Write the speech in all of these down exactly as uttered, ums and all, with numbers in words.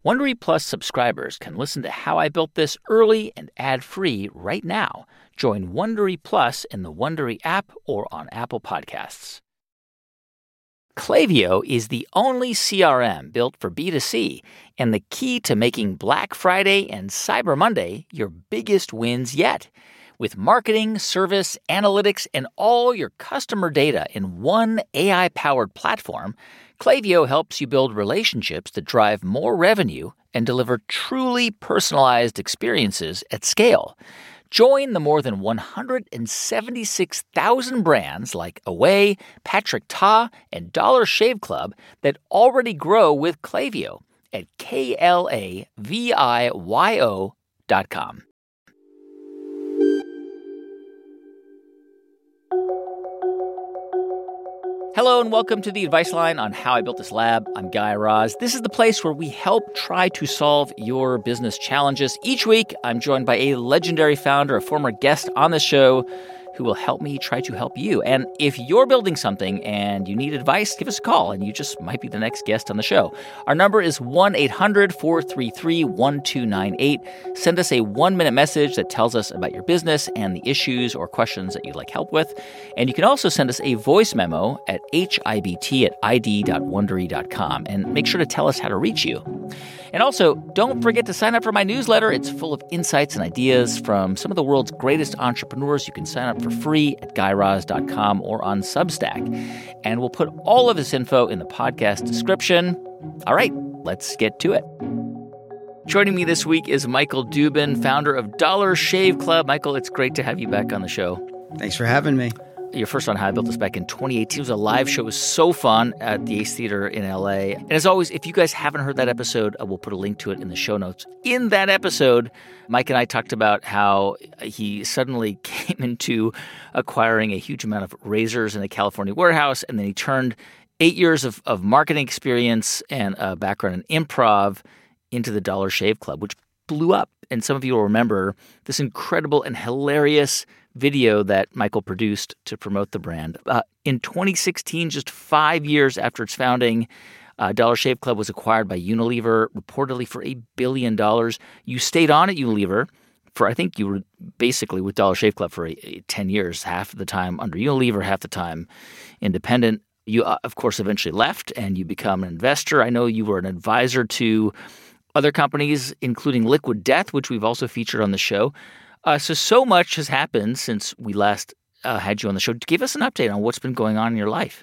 Wondery Plus subscribers can listen to How I Built This early and ad-free right now. Join Wondery Plus in the Wondery app or on Apple Podcasts. Klaviyo is the only C R M built for B two C and the key to making Black Friday and Cyber Monday your biggest wins yet. With marketing, service, analytics, and all your customer data in one A I-powered platform, Klaviyo helps you build relationships that drive more revenue and deliver truly personalized experiences at scale. Join the more than one hundred seventy-six thousand brands like Away, Patrick Ta, and Dollar Shave Club that already grow with Klaviyo at K L A V I Y O dot com. Hello and welcome to the Advice Line on How I Built This Lab. I'm Guy Raz. This is the place where we help try to solve your business challenges. Each week, I'm joined by a legendary founder, a former guest on the show, who will help me try to help you. And if you're building something and you need advice, give us a call, and you just might be the next guest on the show. Our number is one eight hundred four three three one two nine eight. Send us a one-minute message that tells us about your business and the issues or questions that you'd like help with. And you can also send us a voice memo at hibt at id dot wondery dot com. And make sure to tell us how to reach you. And also, don't forget to sign up for my newsletter. It's full of insights and ideas from some of the world's greatest entrepreneurs. You can sign up for free at guy raz dot com or on Substack. And we'll put all of this info in the podcast description. All right, let's get to it. Joining me this week is Michael Dubin, founder of Dollar Shave Club. Michael, it's great to have you back on the show. Thanks for having me. Your first on How I Built This back in twenty eighteen. It was a live show. It was so fun at the Ace Theater in L A. And as always, if you guys haven't heard that episode, I will put a link to it in the show notes. In that episode, Mike and I talked about how he suddenly came into acquiring a huge amount of razors in a California warehouse, and then he turned eight years of, of marketing experience and a background in improv into the Dollar Shave Club, which blew up. And some of you will remember this incredible and hilarious video that Michael produced to promote the brand. Uh, in twenty sixteen, just five years after its founding, uh, Dollar Shave Club was acquired by Unilever, reportedly for a billion dollars. You stayed on at Unilever for, I think you were basically with Dollar Shave Club for a, a ten years, half of the time under Unilever, half the time independent. You, uh, of course, eventually left and you become an investor. I know you were an advisor to other companies, including Liquid Death, which we've also featured on the show. Uh, so, so much has happened since we last uh, had you on the show. Give us an update on what's been going on in your life.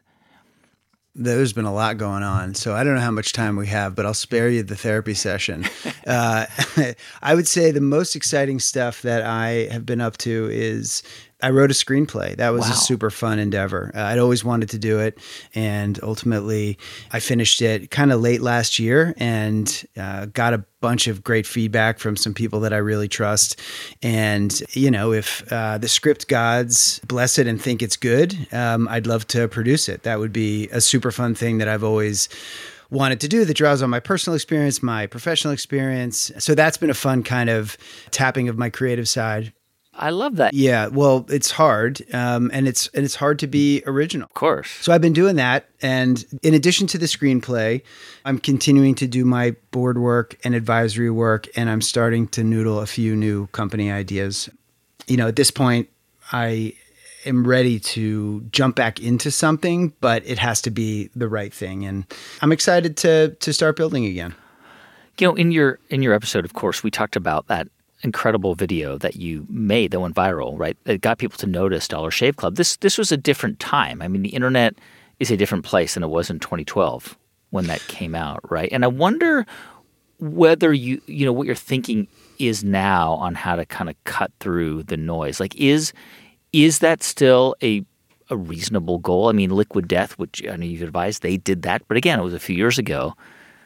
There's been a lot going on, so I don't know how much time we have, but I'll spare you the therapy session. uh, I would say the most exciting stuff that I have been up to is I wrote a screenplay. That was wow. a super fun endeavor. Uh, I'd always wanted to do it, and ultimately I finished it kind of late last year and uh, got a bunch of great feedback from some people that I really trust. And, you know, if uh, the script gods bless it and think it's good, um, I'd love to produce it. That would be a super fun thing that I've always wanted to do that draws on my personal experience, my professional experience. So that's been a fun kind of tapping of my creative side. I love that. Yeah, well, it's hard, um, and it's and it's hard to be original. Of course. So I've been doing that, and in addition to the screenplay, I'm continuing to do my board work and advisory work, and I'm starting to noodle a few new company ideas. You know, at this point, I am ready to jump back into something, but it has to be the right thing, and I'm excited to to start building again. You know, in your in your episode, of course, we talked about that incredible video that you made that went viral, right? It got people to notice Dollar Shave Club. This this was a different time. I mean, the internet is a different place than it was in twenty twelve when that came out, right? And I wonder whether you, you know, what your thinking is now on how to kind of cut through the noise. Like, is is that still a a reasonable goal? I mean, Liquid Death, which I know you've advised, they did that, but again, it was a few years ago.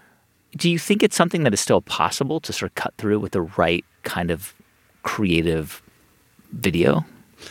Do you think it's something that is still possible to sort of cut through with the right kind of creative video?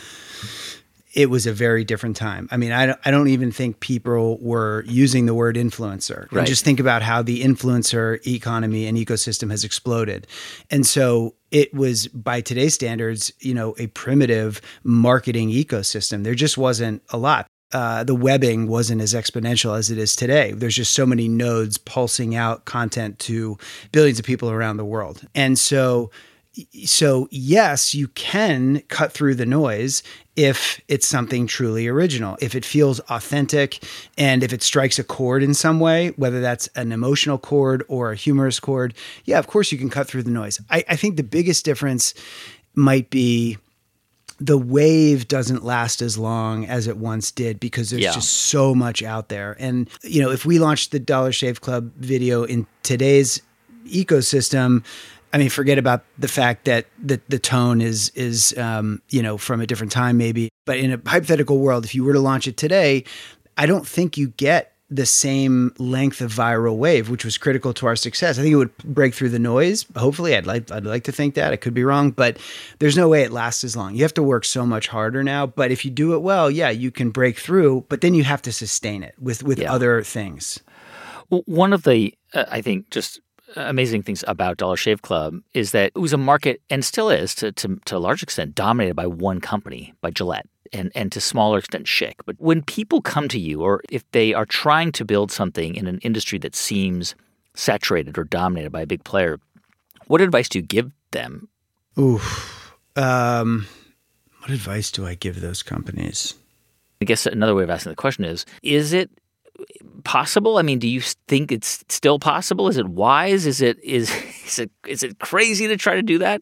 It was a very different time. I mean, I don't, I don't even think people were using the word influencer. Right. And just think about how the influencer economy and ecosystem has exploded. And so it was, by today's standards, you know, a primitive marketing ecosystem. There just wasn't a lot. uh, the webbing wasn't as exponential as it is today. There's just so many nodes pulsing out content to billions of people around the world. And so, so yes, you can cut through the noise if it's something truly original, if it feels authentic, and if it strikes a chord in some way, whether that's an emotional chord or a humorous chord. Yeah, of course you can cut through the noise. I, I think the biggest difference might be the wave doesn't last as long as it once did because there's yeah. just so much out there. And, you know, if we launched the Dollar Shave Club video in today's ecosystem, I mean, forget about the fact that the, the tone is, is um, you know, from a different time maybe. But in a hypothetical world, if you were to launch it today, I don't think you get the same length of viral wave, which was critical to our success. I think it would break through the noise. Hopefully, I'd like I'd like to think that. I could be wrong, but there's no way it lasts as long. You have to work so much harder now. But if you do it well, yeah, you can break through. But then you have to sustain it with with yeah. other things. Well, one of the uh, I think just amazing things about Dollar Shave Club is that it was a market, and still is to to, to a large extent, dominated by one company, by Gillette. And, and to smaller extent, Schick. But when people come to you, or if they are trying to build something in an industry that seems saturated or dominated by a big player, what advice do you give them? Oof. Um, what advice do I give those companies? I guess another way of asking the question is, is it possible? I mean, do you think it's still possible? Is it wise? Is it is is it is it crazy to try to do that?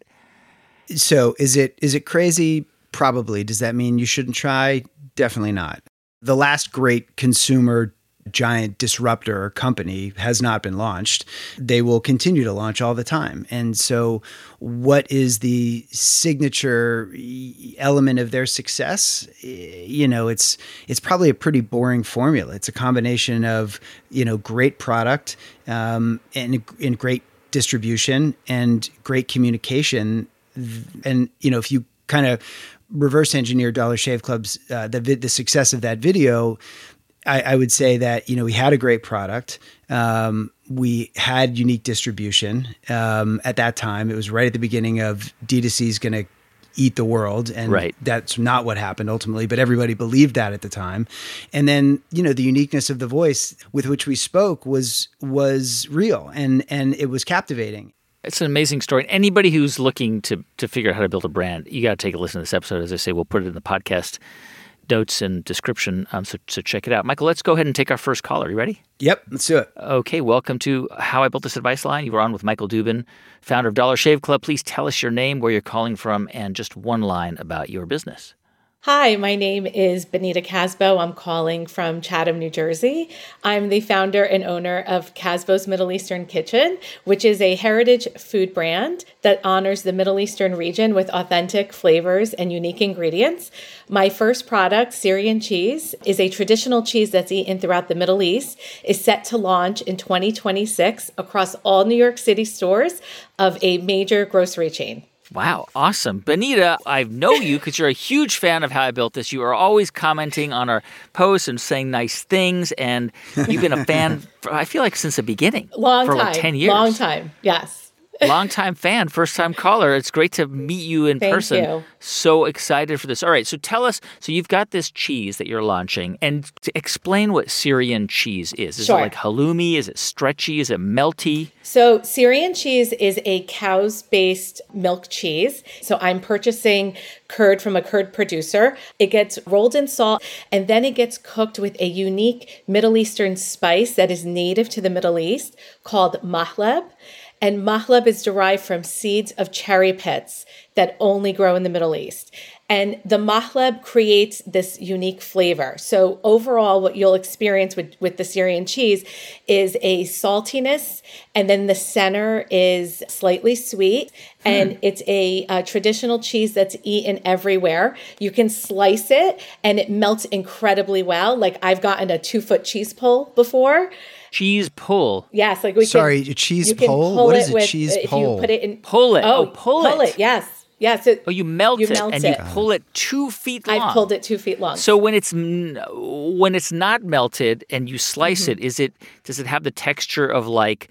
So is it is it crazy? Probably. Does that mean you shouldn't try? Definitely not. The last great consumer giant disruptor or company has not been launched. They will continue to launch all the time. And so what is the signature element of their success? You know, it's it's probably a pretty boring formula. It's a combination of, you know, great product um, and, and great distribution and great communication. And, you know, if you kind of reverse engineer Dollar Shave Club's uh, the the success of that video, I, I would say that, you know, we had a great product. Um, we had unique distribution um, at that time. It was right at the beginning of D two C is going to eat the world, and right. that's not what happened ultimately. But everybody believed that at the time. And then, you know, the uniqueness of the voice with which we spoke was was real, and and it was captivating. It's an amazing story. Anybody who's looking to to figure out how to build a brand, you got to take a listen to this episode. As I say, we'll put it in the podcast notes and description, um, so, so check it out. Michael, let's go ahead and take our first caller. You ready? Yep, let's do it. Okay, welcome to How I Built This Advice Line. You were on with Michael Dubin, founder of Dollar Shave Club. Please tell us your name, where you're calling from, and just one line about your business. Hi, my name is Benita Casbo. I'm calling from Chatham, New Jersey. I'm the founder and owner of Casbo's Middle Eastern Kitchen, which is a heritage food brand that honors the Middle Eastern region with authentic flavors and unique ingredients. My first product, Syrian cheese, is a traditional cheese that's eaten throughout the Middle East, is set to launch in twenty twenty-six across all New York City stores of a major grocery chain. Wow, awesome. Benita, I know you because you're a huge fan of How I Built This. You are always commenting on our posts and saying nice things, and you've been a fan, for, I feel like, since the beginning. Long for time. like ten years. Long time, yes. Long-time fan, first-time caller. It's great to meet you in Thank person. You. So excited for this. All right, so tell us, so you've got this cheese that you're launching, and to explain what Syrian cheese is. Is sure. it like halloumi? Is it stretchy? Is it melty? So Syrian cheese is a cow's-based milk cheese. So I'm purchasing curd from a curd producer. It gets rolled in salt, and then it gets cooked with a unique Middle Eastern spice that is native to the Middle East called mahleb. And mahleb is derived from seeds of cherry pits that only grow in the Middle East. And the mahleb creates this unique flavor. So overall, what you'll experience with, with the Syrian cheese is a saltiness, and then the center is slightly sweet. Hmm. And it's a, a traditional cheese that's eaten everywhere. You can slice it, and it melts incredibly well. Like, I've gotten a two-foot cheese pull before. Cheese pull. Yes, like we Sorry, can, a cheese you can pull? pull What it is a with, cheese if pull? You put it in, pull it. Oh, oh pull, pull it. it. Yes. Yes. It, oh, you melt you it melt and it. you pull it two feet long. I've pulled it two feet long. So when it's when it's not melted and you slice mm-hmm. it, is it does it have the texture of like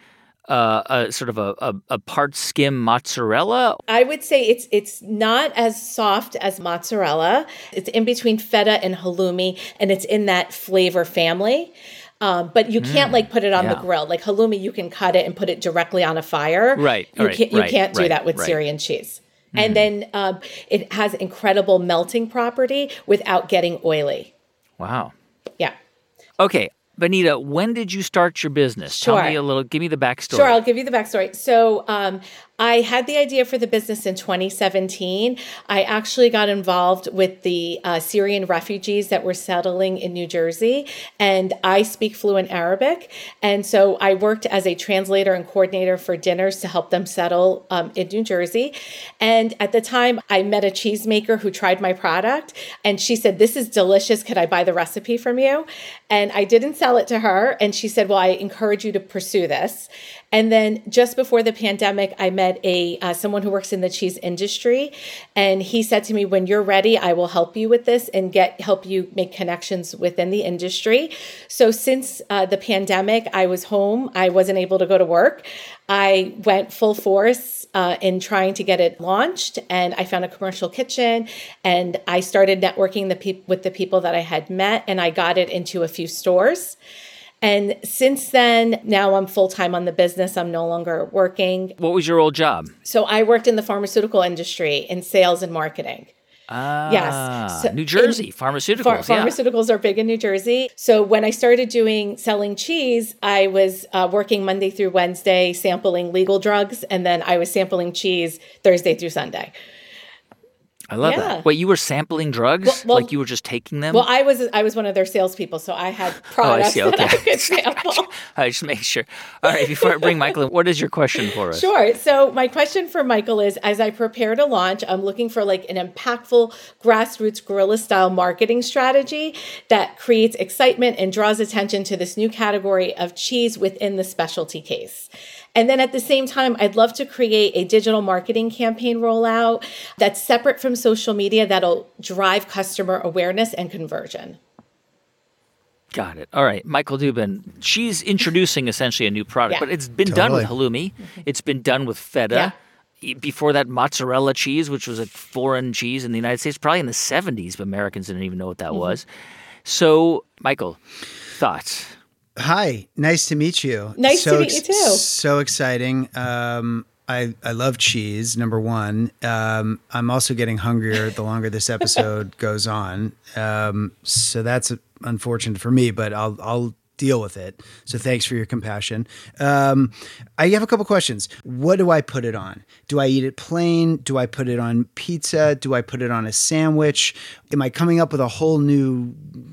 uh, a sort of a, a, a part skim mozzarella? I would say it's it's not as soft as mozzarella. It's in between feta and halloumi, and it's in that flavor family. Um, but you can't mm, like put it on yeah. the grill. Like halloumi, you can cut it and put it directly on a fire. Right. You right, can't, you right, can't do right, that with right. Syrian cheese. Mm. And then um, it has incredible melting property without getting oily. Wow. Yeah. Okay. Benita, when did you start your business? Sure. Tell me a little, give me the backstory. Sure, I'll give you the backstory. So um, I had the idea for the business in twenty seventeen. I actually got involved with the uh, Syrian refugees that were settling in New Jersey, and I speak fluent Arabic. And so I worked as a translator and coordinator for dinners to help them settle um, in New Jersey. And at the time, I met a cheesemaker who tried my product, and she said, "This is delicious. Could I buy the recipe from you?" And I didn't sell it to her. And she said, "Well, I encourage you to pursue this." And then just before the pandemic, I met a uh, someone who works in the cheese industry. And he said to me, "When you're ready, I will help you with this and get help you make connections within the industry." So since uh, the pandemic, I was home. I wasn't able to go to work. I went full force uh, in trying to get it launched, and I found a commercial kitchen, and I started networking the peop- with the people that I had met, and I got it into a few stores. And since then, now I'm full-time on the business. I'm no longer working. What was your old job? So I worked in the pharmaceutical industry in sales and marketing. Ah, yes. So New Jersey, in, pharmaceuticals. Ph- pharmaceuticals yeah. are big in New Jersey. So when I started doing selling cheese, I was uh, working Monday through Wednesday, sampling legal drugs, and then I was sampling cheese Thursday through Sunday. I love yeah. that. Wait, you were sampling drugs? Well, well, like you were just taking them? Well, I was I was one of their salespeople, so I had products oh, I see. Okay. that I could sample. Gotcha. I just make sure. All right, before I bring Michael in, what is your question for us? Sure. So my question for Michael is, as I prepare to launch, I'm looking for like an impactful grassroots guerrilla style marketing strategy that creates excitement and draws attention to this new category of cheese within the specialty case. And then at the same time, I'd love to create a digital marketing campaign rollout that's separate from social media that'll drive customer awareness and conversion. Got it. All right. Michael Dubin, she's introducing essentially a new product, Yeah. but it's been Totally. done with halloumi. It's been done with feta. Yeah. Before that, mozzarella cheese, which was a foreign cheese in the United States, probably in the seventies, but Americans didn't even know what that mm-hmm. was. So, Michael, thoughts? Hi, nice to meet you. Nice so to meet you too. So exciting. Um, I, I love cheese, number one. Um, I'm also getting hungrier the longer this episode goes on. Um, so that's unfortunate for me, but I'll I'll deal with it. So thanks for your compassion. Um, I have a couple questions. What do I put it on? Do I eat it plain? Do I put it on pizza? Do I put it on a sandwich? Am I coming up with a whole new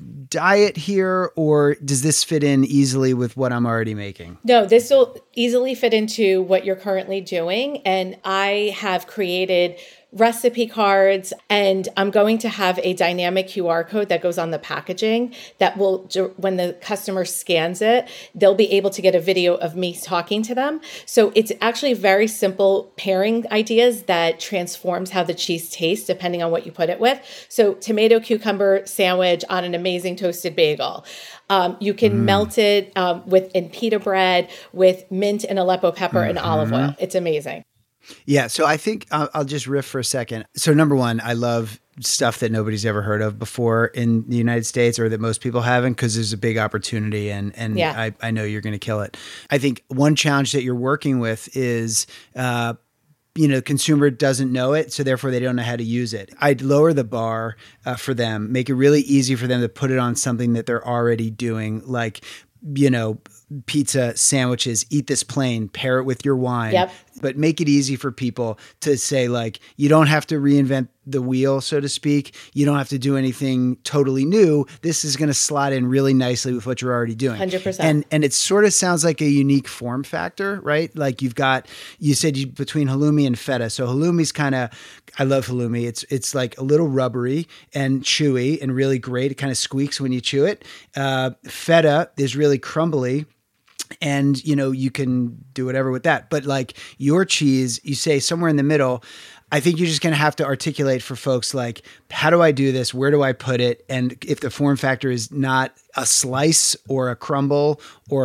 diet here, or does this fit in easily with what I'm already making? No, this will easily fit into what you're currently doing. And I have created recipe cards, and I'm going to have a dynamic Q R code that goes on the packaging that will, when the customer scans it, they'll be able to get a video of me talking to them. So it's actually very simple pairing ideas that transforms how the cheese tastes depending on what you put it with. So tomato cucumber sandwich on an amazing toasted bagel. Um, you can mm. melt it um, with in pita bread with mint and Aleppo pepper mm-hmm. and olive oil. It's amazing. Yeah, so I think I'll, I'll just riff for a second. So number one, I love stuff that nobody's ever heard of before in the United States, or that most people haven't, because there's a big opportunity, and and yeah. I, I know you're going to kill it. I think one challenge that you're working with is uh, you know, the consumer doesn't know it, so therefore they don't know how to use it. I'd lower the bar uh, for them, make it really easy for them to put it on something that they're already doing, like, you know, pizza, sandwiches, eat this plain, pair it with your wine, yep. but make it easy for people to say, like, you don't have to reinvent the wheel, so to speak. You don't have to do anything totally new. This is going to slot in really nicely with what you're already doing. one hundred percent. And and it sort of sounds like a unique form factor, right? Like you've got, you said you, between halloumi and feta. So halloumi's kind of, I love halloumi. It's it's like a little rubbery and chewy and really great. It kind of squeaks when you chew it. Uh, feta is really crumbly. And, you know, you can do whatever with that. But like your cheese, you say somewhere in the middle. I think you're just going to have to articulate for folks, like, how do I do this? Where do I put it? And if the form factor is not a slice or a crumble or a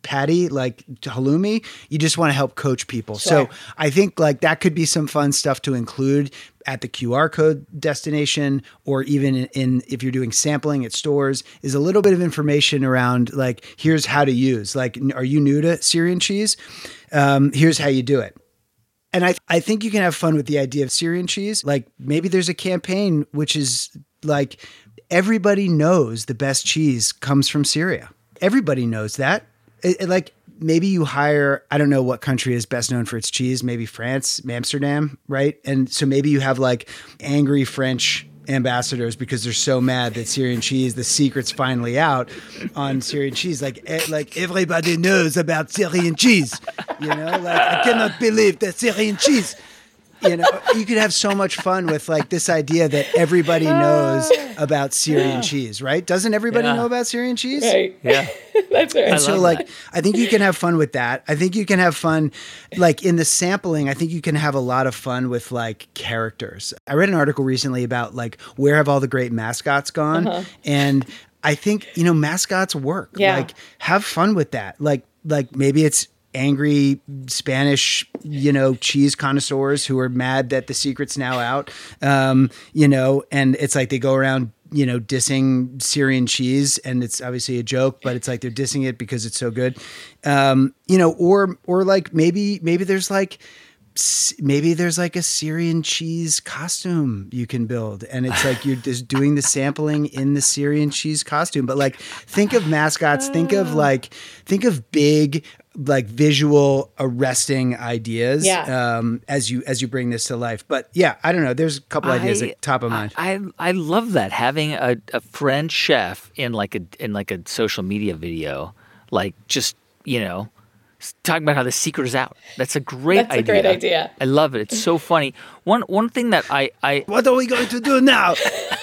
patty, like halloumi. You just want to help coach people. Sure. So I think like that could be some fun stuff to include at the Q R code destination, or even in, in if you're doing sampling at stores, is a little bit of information around like, here's how to use, like, are you new to Syrian cheese? Um, here's how you do it. And I, I think you can have fun with the idea of Syrian cheese. Like maybe there's a campaign, which is like, everybody knows the best cheese comes from Syria. Everybody knows that. It, it, like maybe you hire, I don't know what country is best known for its cheese, maybe France, Amsterdam, right? And so maybe you have like angry French ambassadors because they're so mad that Syrian cheese, the secret's finally out on Syrian cheese. Like, eh, like everybody knows about Syrian cheese, you know, like I cannot believe that Syrian cheese. You know, you could have so much fun with like this idea that everybody knows about Syrian yeah. cheese, right? Doesn't everybody yeah. know about Syrian cheese? Right. Yeah. That's right. And I so love like, that. I think you can have fun with that. I think you can have fun, like in the sampling, I think you can have a lot of fun with like characters. I read an article recently about like, where have all the great mascots gone? Uh-huh. And I think, you know, mascots work. Yeah. Like have fun with that. Like, like maybe it's angry Spanish, you know, cheese connoisseurs who are mad that the secret's now out, um, you know, and it's like they go around, you know, dissing Syrian cheese, and it's obviously a joke, but it's like they're dissing it because it's so good, um, you know, or or like maybe maybe there's like maybe there's like a Syrian cheese costume you can build, and it's like you're just doing the sampling in the Syrian cheese costume. But like, think of mascots, think of like, think of big, like visual arresting ideas, yeah. um, as you, as you bring this to life. But yeah, I don't know. There's a couple I, ideas at top of mind. I, I, I love that, having a, a French chef in like a, in like a social media video, like just, you know, talking about how the secret is out. That's a great That's idea. That's a great idea. I love it. It's so funny. One one thing that I, I what are we going to do now?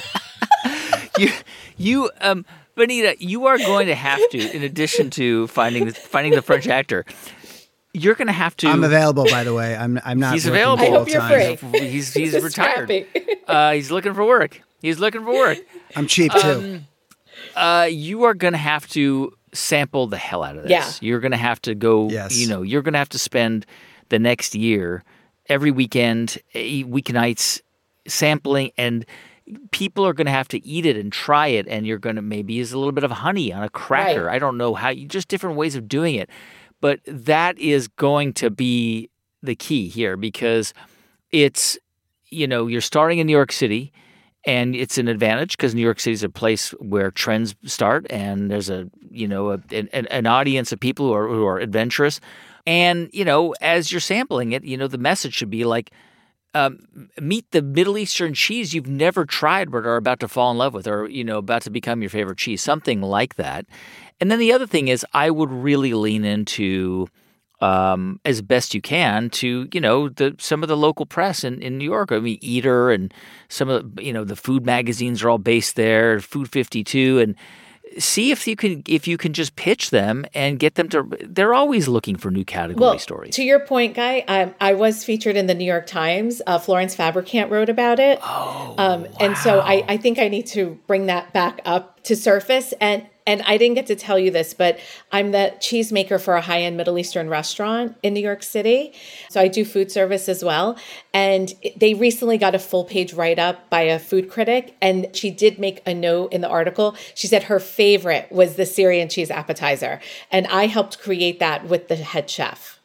you you um Benita, you are going to have to, in addition to finding finding the French actor, you're going to have to. I'm available, by the way. I'm I'm not. He's available. I hope you're time. free. He's he's retired. Uh, he's looking for work. He's looking for work. I'm cheap too. Um, uh, you are going to have to sample the hell out of this. Yeah. You're going to have to go, yes. you know, you're going to have to spend the next year, every weekend, weeknights, sampling, and people are going to have to eat it and try it, and you're going to maybe use a little bit of honey on a cracker. Right. I don't know how, just different ways of doing it. But that is going to be the key here, because it's, you know, you're starting in New York City. And it's an advantage because New York City is a place where trends start, and there's a, you know, a, an, an audience of people who are who are adventurous. And, you know, as you're sampling it, you know, the message should be like, um, meet the Middle Eastern cheese you've never tried but are about to fall in love with, or, you know, about to become your favorite cheese, something like that. And then the other thing is, I would really lean into, Um, as best you can, to, you know, the some of the local press in, in New York. I mean, Eater and some of the, you know, the food magazines are all based there, Food fifty-two, and see if you can if you can just pitch them and get them to. They're always looking for new category well, stories. To your point, Guy, um, I was featured in the New York Times. Uh, Florence Fabricant wrote about it, oh, um, wow. and so I, I think I need to bring that back up to surface. And And I didn't get to tell you this, but I'm the cheesemaker for a high-end Middle Eastern restaurant in New York City. So I do food service as well. And they recently got a full-page write-up by a food critic. And she did make a note in the article. She said her favorite was the Syrian cheese appetizer. And I helped create that with the head chef.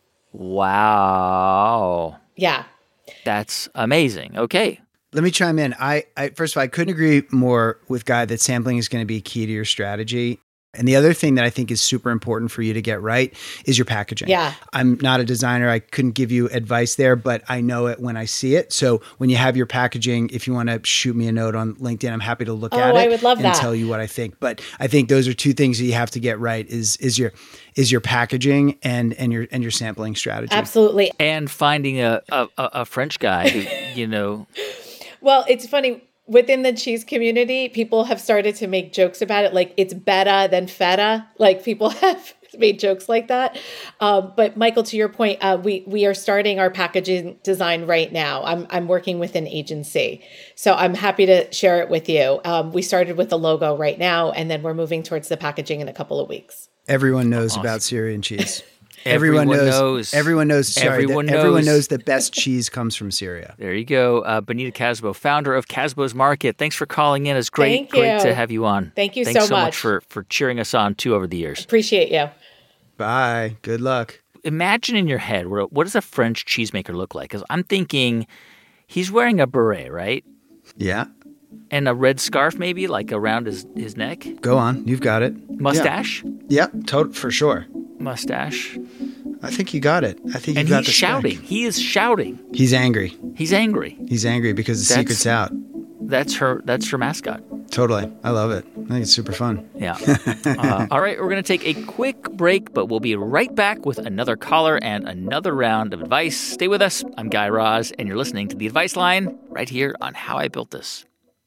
Wow. Yeah. That's amazing. Okay. Let me chime in. I, I first of all, I couldn't agree more with Guy that sampling is going to be key to your strategy. And the other thing that I think is super important for you to get right is your packaging. Yeah. I'm not a designer. I couldn't give you advice there, but I know it when I see it. So when you have your packaging, if you want to shoot me a note on LinkedIn, I'm happy to look oh, at it I would love and that. tell you what I think. But I think those are two things that you have to get right is is your is your packaging and and your and your sampling strategy. Absolutely. And finding a a, a French guy who, you know. Well, it's funny. Within the cheese community, people have started to make jokes about it. Like, it's better than feta. Like, people have made jokes like that. Um, but Michael, to your point, uh, we we are starting our packaging design right now. I'm I'm working with an agency. So I'm happy to share it with you. Um, we started with the logo right now, and then we're moving towards the packaging in a couple of weeks. Everyone knows Awesome. about Syrian cheese. Everyone, everyone knows, knows. Everyone knows. Sorry, Everyone that, knows. Everyone knows the best cheese comes from Syria. There you go. Uh, Benita Casbo, founder of Casbo's Market. Thanks for calling in. It's great, Thank great you. to have you on. Thank you Thanks so so much much. for, for cheering us on, too, over the years. Appreciate you. Bye. Good luck. Imagine in your head, what what does a French cheesemaker look like? Because I'm thinking he's wearing a beret, right? Yeah. And a red scarf maybe, like around his, his neck. Go on. You've got it. Mustache? Yeah. Yep. Tot- for sure. Mustache. I think you got it. I think you And got he's the shouting. spec. He is shouting. He's angry. He's angry. He's angry because the That's- secret's out. That's her That's her mascot. Totally. I love it. I think it's super fun. Yeah. uh, all right, we're going to take a quick break, but we'll be right back with another caller and another round of advice. Stay with us. I'm Guy Raz, and you're listening to The Advice Line right here on How I Built This.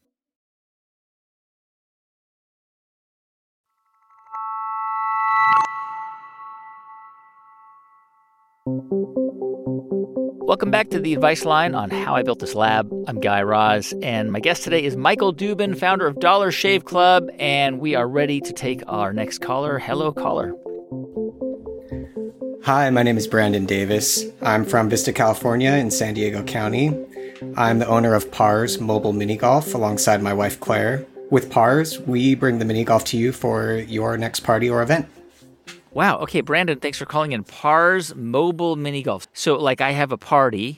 Welcome back to The Advice Line on How I Built This Lab. I'm Guy Raz, and my guest today is Michael Dubin, founder of Dollar Shave Club, and we are ready to take our next caller. Hello, caller. Hi, my name is Brandon Davis. I'm from Vista, California in San Diego County. I'm the owner of Pars Mobile Mini Golf alongside my wife, Claire. With Pars, we bring the mini golf to you for your next party or event. Wow. Okay, Brandon, thanks for calling in. Pars Mobile Mini Golf. So, like, I have a party,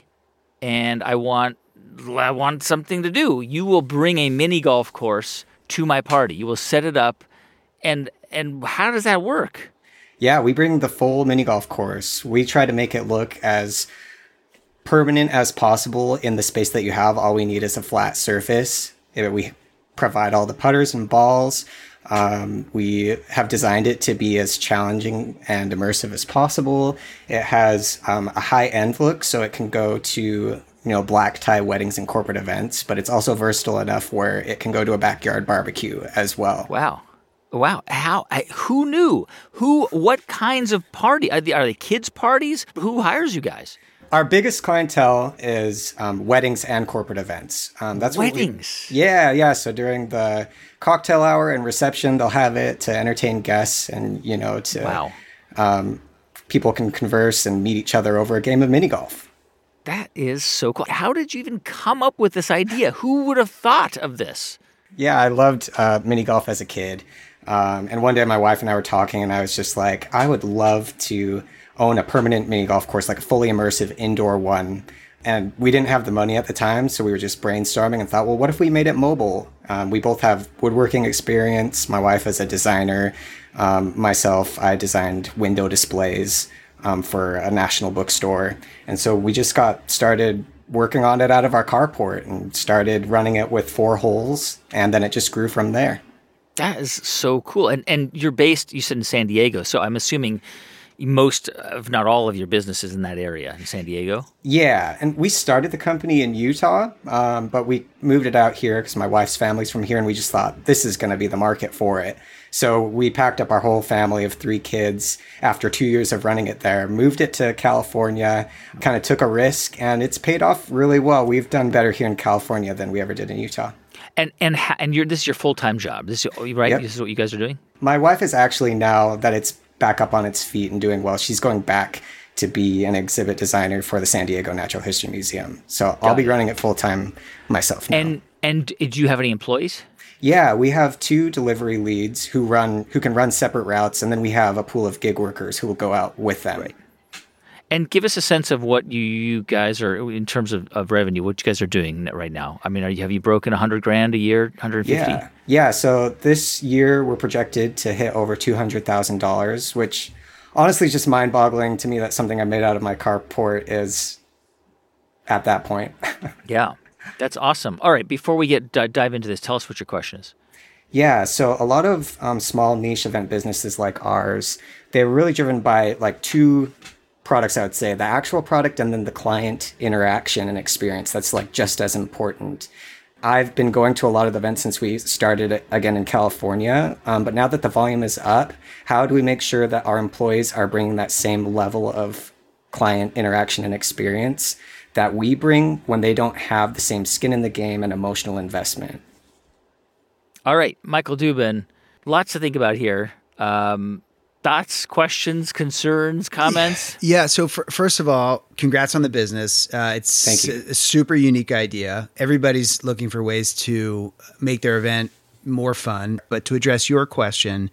and I want I want something to do. You will bring a mini golf course to my party. You will set it up, and and how does that work? Yeah, we bring the full mini golf course. We try to make it look as permanent as possible in the space that you have. All we need is a flat surface. We provide all the putters and balls. Um, we have designed it to be as challenging and immersive as possible. It has um, a high-end look, so it can go to you know black tie weddings and corporate events, but it's also versatile enough where it can go to a backyard barbecue as well. Wow. Wow. How? I, who knew? Who? What kinds of party? Are they, are they kids' parties? Who hires you guys? Our biggest clientele is um, weddings and corporate events. Um, that's what we- Weddings? yeah, yeah. So during the cocktail hour and reception, they'll have it to entertain guests and, you know, to Wow. um, people can converse and meet each other over a game of mini golf. That is so cool. How did you even come up with this idea? Who would have thought of this? Yeah, I loved uh, mini golf as a kid. Um, and one day my wife and I were talking and I was just like, I would love to own a permanent mini golf course, like a fully immersive indoor one. And we didn't have the money at the time, so we were just brainstorming and thought, well, what if we made it mobile? Um, we both have woodworking experience. My wife is a designer. Um, myself, I designed window displays um, for a national bookstore. And so we just got started working on it out of our carport and started running it with four holes. And then it just grew from there. That is so cool. And and you're based, you said, in San Diego, so I'm assuming most, if not all, of your business is in that area in San Diego? Yeah, and we started the company in Utah, um, but we moved it out here because my wife's family's from here, and we just thought this is going to be the market for it. So we packed up our whole family of three kids after two years of running it there, moved it to California, kind of took a risk, and it's paid off really well. We've done better here in California than we ever did in Utah. And and ha- and you're this is your full-time job, this is, right? Yep. This is what you guys are doing? My wife is actually, now that it's back up on its feet and doing well, she's going back to be an exhibit designer for the San Diego Natural History Museum. So I'll be running it full-time myself now. And and do you have any employees? Yeah, we have two delivery leads who run who can run separate routes, and then we have a pool of gig workers who will go out with them. Right. And give us a sense of what you, you guys are, in terms of, of revenue, what you guys are doing right now. I mean, are you, have you broken one hundred grand a year, one hundred fifty? Yeah, yeah. So this year we're projected to hit over two hundred thousand dollars, which honestly is just mind-boggling to me that something I made out of my carport is at that point. Yeah, that's awesome. All right, before we get d- dive into this, tell us what your question is. Yeah, so a lot of um, small niche event businesses like ours, they're really driven by like two products, I would say, the actual product and then the client interaction and experience. That's like just as important. I've been going to a lot of the events since we started it again in California. Um, but now that the volume is up, how do we make sure that our employees are bringing that same level of client interaction and experience that we bring when they don't have the same skin in the game and emotional investment? All right, Michael Dubin, lots to think about here. Um, thoughts, questions, concerns, comments? Yeah. So for, first of all, congrats on the business. Uh, it's Thank you. a super unique idea. Everybody's looking for ways to make their event more fun. But to address your question,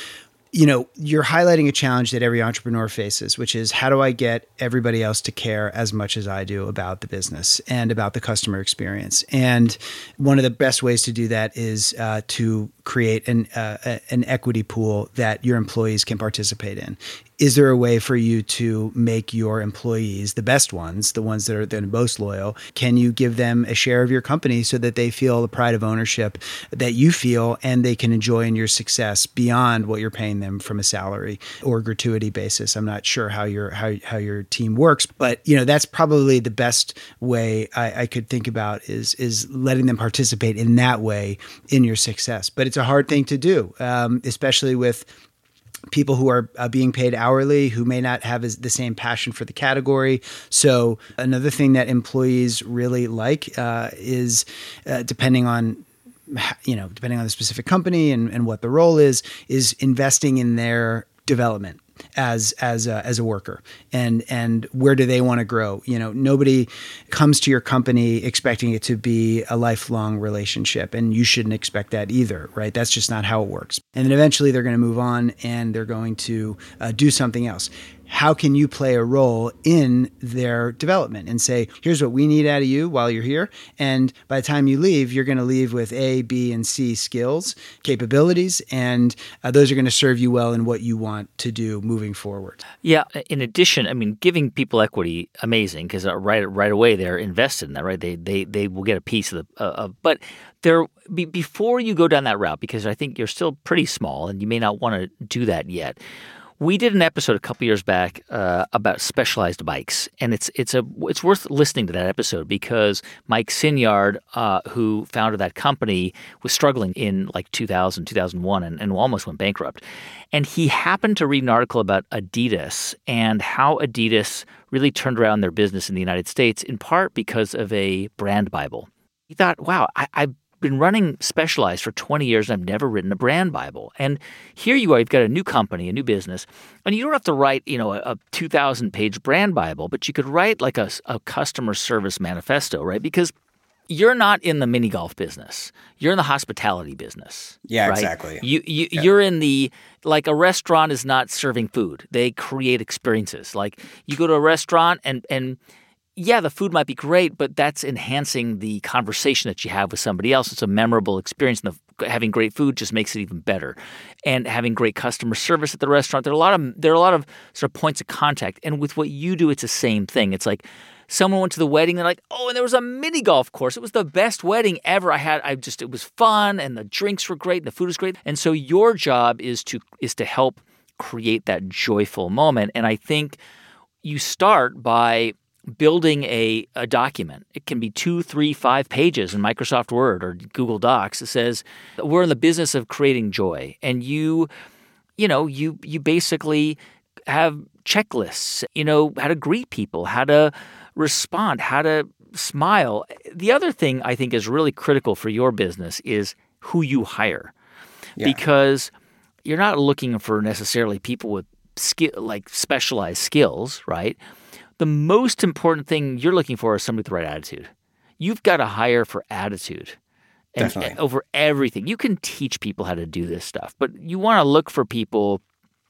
you know, you're highlighting a challenge that every entrepreneur faces, which is how do I get everybody else to care as much as I do about the business and about the customer experience? And one of the best ways to do that is uh, to create an uh, an equity pool that your employees can participate in. Is there a way for you to make your employees, the best ones, the ones that are the most loyal, can you give them a share of your company so that they feel the pride of ownership that you feel and they can enjoy in your success beyond what you're paying them from a salary or gratuity basis? I'm not sure how your how, how your team works, but you know that's probably the best way I, I could think about is is letting them participate in that way in your success. But it's a hard thing to do, um, especially with people who are uh, being paid hourly who may not have as, the same passion for the category. So another thing that employees really like uh, is uh, depending on you know depending on the specific company and, and what the role is, is investing in their development as as a, as a worker and and where do they want to grow. You know, nobody comes to your company expecting it to be a lifelong relationship, and you shouldn't expect that either, right? That's just not how it works. And then eventually they're going to move on and they're going to uh, do something else. How can you play a role in their development and say, here's what we need out of you while you're here. And by the time you leave, you're going to leave with A, B, and C skills, capabilities, and uh, those are going to serve you well in what you want to do moving forward. Yeah. In addition, I mean, giving people equity, amazing, because right right away they're invested in that, right? They they they will get a piece of the. Uh, of, but there be, before you go down that route, because I think you're still pretty small and you may not want to do that yet. We did an episode a couple years back uh, about specialized bikes, and it's it's a it's worth listening to that episode because Mike Sinyard, uh, who founded that company, was struggling in like two thousand, two thousand one, and, and almost went bankrupt. And he happened to read an article about Adidas and how Adidas really turned around their business in the United States, in part because of a brand Bible. He thought, wow, I, I've been running Specialized for twenty years and I've never written a brand Bible. And here you are, you've got a new company, a new business, and you don't have to write, you know, a, a two thousand page brand Bible, but you could write like a, a customer service manifesto, right? Because you're not in the mini golf business. You're in the hospitality business. Yeah, right? exactly. You, you, yeah. You're in the, like a restaurant is not serving food. They create experiences. Like you go to a restaurant and, and yeah, the food might be great, but that's enhancing the conversation that you have with somebody else. It's a memorable experience, and the, having great food just makes it even better. And having great customer service at the restaurant, there are a lot of there are a lot of sort of points of contact. And with what you do, it's the same thing. It's like someone went to the wedding, they're like, oh, and there was a mini golf course. It was the best wedding ever. I had, I just, it was fun, and the drinks were great, and the food was great. And so your job is to is to help create that joyful moment. And I think you start by building a, a document. It can be two, three, five pages in Microsoft Word or Google Docs. It says, we're in the business of creating joy. And you, you know, you you basically have checklists, you know, how to greet people, how to respond, how to smile. The other thing I think is really critical for your business is who you hire. Yeah. Because you're not looking for necessarily people with skill, like specialized skills, right? The most important thing you're looking for is somebody with the right attitude. You've got to hire for attitude and, Definitely. and over everything. You can teach people how to do this stuff, but you want to look for people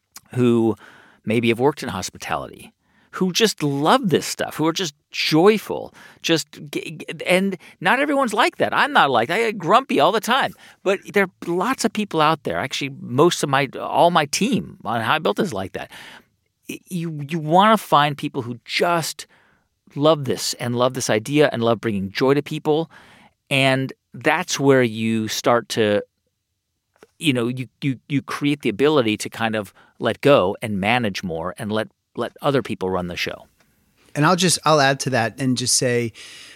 who maybe have worked in hospitality, who just love this stuff, who are just joyful, just and not everyone's like that. I'm not like that. I get grumpy all the time, but there are lots of people out there. Actually, most of my all my team on How I Built is like that. You you want to find people who just love this and love this idea and love bringing joy to people, and that's where you start to, you know, you you you create the ability to kind of let go and manage more and let let other people run the show. And I'll just I'll add to that and just say,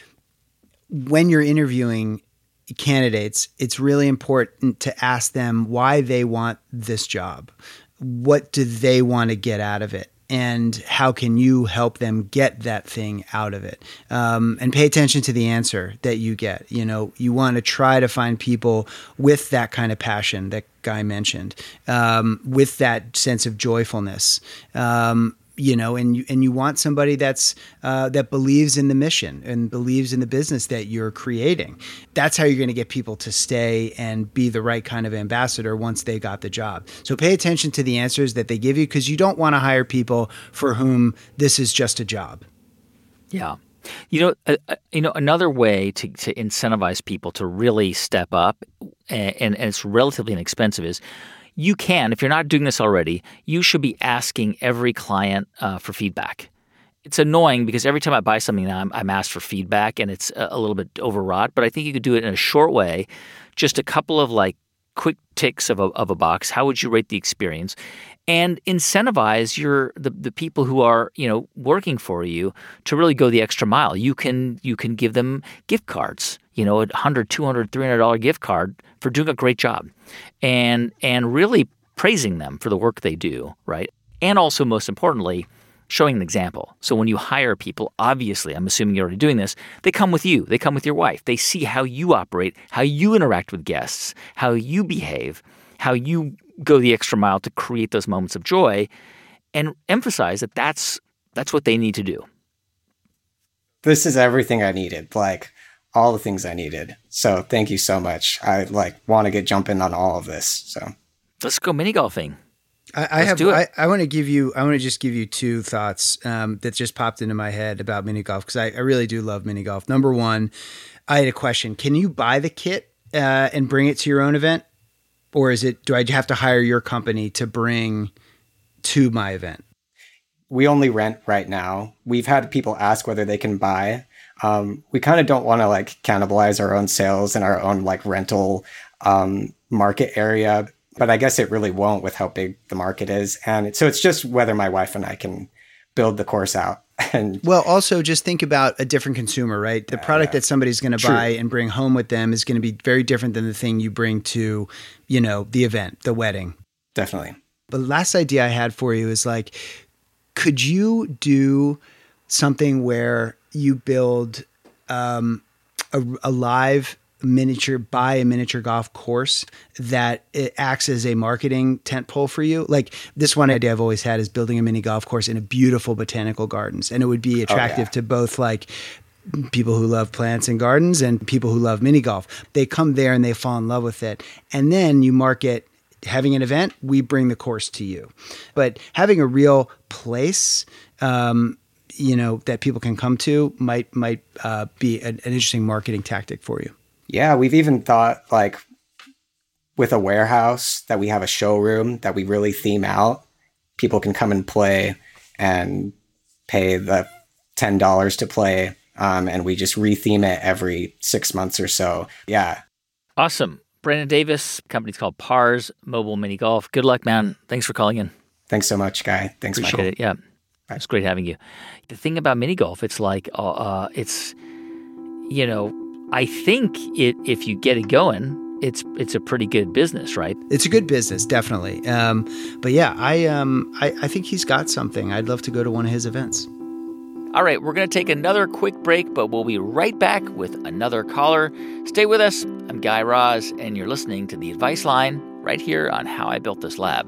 when you're interviewing candidates, it's really important to ask them why they want this job. What do they want to get out of it? and how can you help them get that thing out of it? Um, and pay attention to the answer that you get. You know, you want to try to find people with that kind of passion that Guy mentioned, um, with that sense of joyfulness. Um, You know, and you and you want somebody that's uh, that believes in the mission and believes in the business that you're creating. That's how you're going to get people to stay and be the right kind of ambassador once they got the job. So pay attention to the answers that they give you, because you don't want to hire people for whom this is just a job. Yeah. You know, uh, uh, you know, another way to, to incentivize people to really step up, and, and it's relatively inexpensive, is you can, if you're not doing this already, you should be asking every client uh, for feedback. It's annoying because every time I buy something now, I'm, I'm asked for feedback, and it's a, a little bit overwrought. But I think you could do it in a short way, just a couple of like quick ticks of a, of a box. How would you rate the experience? And incentivize your the, the people who are, you know, working for you to really go the extra mile. You can you can give them gift cards, you know, a one hundred dollars, two hundred dollars, three hundred dollars gift card for doing a great job, and and really praising them for the work they do, right? And also, most importantly, showing an example. So when you hire people, obviously, I'm assuming you're already doing this, they come with you. They come with your wife. They see how you operate, how you interact with guests, how you behave, how you go the extra mile to create those moments of joy, and emphasize that that's that's what they need to do. This is everything I needed, like all the things I needed. So thank you so much. I like want to get jumping on all of this. So let's go mini golfing. I, I have. I, I want to give you. I want to just give you two thoughts um, that just popped into my head about mini golf, because I, I really do love mini golf. Number one, I had a question. Can you buy the kit uh, and bring it to your own event? Or is it, do I have to hire your company to bring to my event? We only rent right now. We've had people ask whether they can buy. Um, we kind of don't want to like cannibalize our own sales and our own like rental um, market area, but I guess it really won't with how big the market is. And so it's just whether my wife and I can build the course out. And well, also just think about a different consumer, right? The yeah, product yeah. that somebody's going to buy and bring home with them is going to be very different than the thing you bring to, you know, the event, the wedding. Definitely. The last idea I had for you is like, could you do something where you build um, a, a live miniature, buy a miniature golf course that it acts as a marketing tentpole for you? Like this one idea I've always had is building a mini golf course in a beautiful botanical gardens. And it would be attractive oh, yeah. to both like people who love plants and gardens and people who love mini golf. They come there and they fall in love with it. And then you market having an event, we bring the course to you. But having a real place, um, you know, that people can come to might, might uh, be an, an interesting marketing tactic for you. Yeah, we've even thought like with a warehouse that we have a showroom that we really theme out. People can come and play and pay the ten dollars to play. Um, and we just retheme it every six months or so. Yeah. Awesome. Brandon Davis, company's called Pars Mobile Mini Golf. Good luck, man. Thanks for calling in. Thanks so much, Guy. Thanks, Appreciate Michael. it. Yeah. Right. It's great having you. The thing about mini golf, it's like, uh, it's, you know, I think it if you get it going, it's it's a pretty good business, right? It's a good business, definitely. Um, but yeah, I, um, I I think he's got something. I'd love to go to one of his events. All right, we're going to take another quick break, but we'll be right back with another caller. Stay with us. I'm Guy Raz, and you're listening to The Advice Line right here on How I Built This Lab.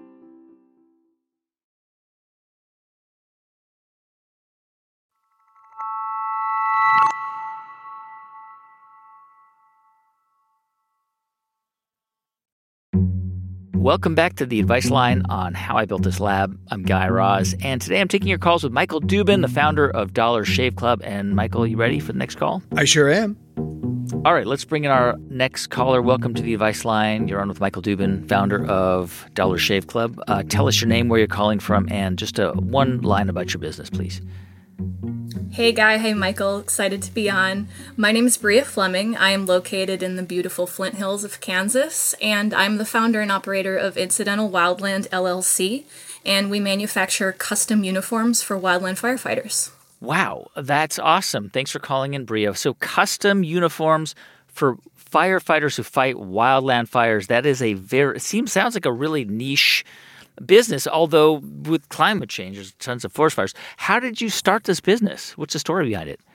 Welcome back to The Advice Line on How I Built This Lab. I'm Guy Raz, and today I'm taking your calls with Michael Dubin, the founder of Dollar Shave Club. And Michael, you ready for the next call? I sure am. All right, let's bring in our next caller. Welcome to The Advice Line. You're on with Michael Dubin, founder of Dollar Shave Club. Uh, tell us your name, where you're calling from, and just a, one line about your business, please. Hey Guy, hey Michael, excited to be on. My name is Bria Fleming. I am located in the beautiful Flint Hills of Kansas, and I'm the founder and operator of Incidental Wildland L L C, and we manufacture custom uniforms for wildland firefighters. Wow, that's awesome. Thanks for calling in, Bria. So custom uniforms for firefighters who fight wildland fires, that is a very, it seems, sounds like a really niche business, although with climate change, there's tons of forest fires. How did you start this business? What's the story behind it?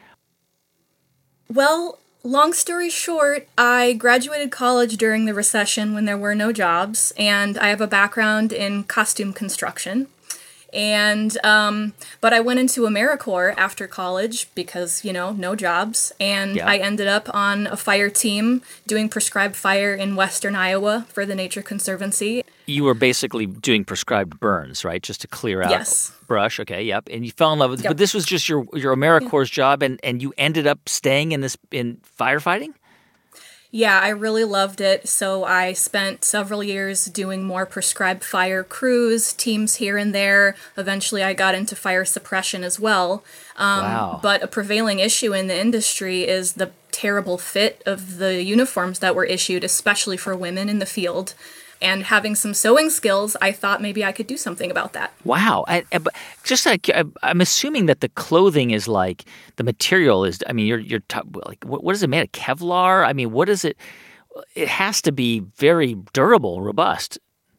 Well, long story short, I graduated college during the recession when there were no jobs, and I have a background in costume construction. And, um, but I went into AmeriCorps after college because, you know, no jobs. And yeah. I ended up on a fire team doing prescribed fire in Western Iowa for the Nature Conservancy. You were basically doing prescribed burns, right? Just to clear out yes. brush. Okay, yep. And you fell in love with it. Yep. But this was just your, your AmeriCorps yeah. job, and, and you ended up staying in this in firefighting? Yeah, I really loved it. So I spent several years doing more prescribed fire crews, teams here and there. Eventually, I got into fire suppression as well. Um, wow. But a prevailing issue in the industry is the terrible fit of the uniforms that were issued, especially for women in the field. And having some sewing skills, I thought maybe I could do something about that. Wow. I, I, but just like, I, I'm assuming that the clothing is like, the material is, I mean, you're, you're t- like, what, what is it made of? Kevlar? I mean, what is it? It has to be very durable, robust.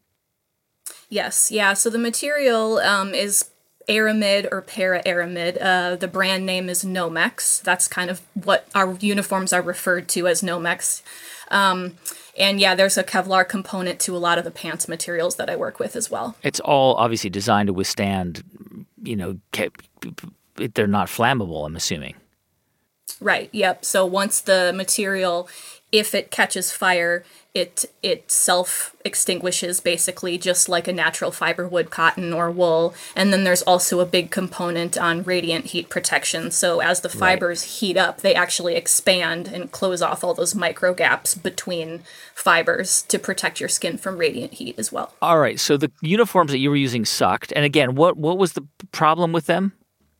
Yes. Yeah. So the material um, is Aramid or Para-Aramid. Uh, the brand name is Nomex. That's kind of what our uniforms are referred to as Nomex. Um, and yeah, there's a Kevlar component to a lot of the pants materials that I work with as well. It's all obviously designed to withstand, you know, they're not flammable, I'm assuming. Right, yep. So once the material, if it catches fire, it it self-extinguishes basically just like a natural fiber would, cotton or wool. And then there's also a big component on radiant heat protection. So as the fibers right. heat up, they actually expand and close off all those micro gaps between fibers to protect your skin from radiant heat as well. All right. So the uniforms that you were using sucked. And again, what what was the problem with them?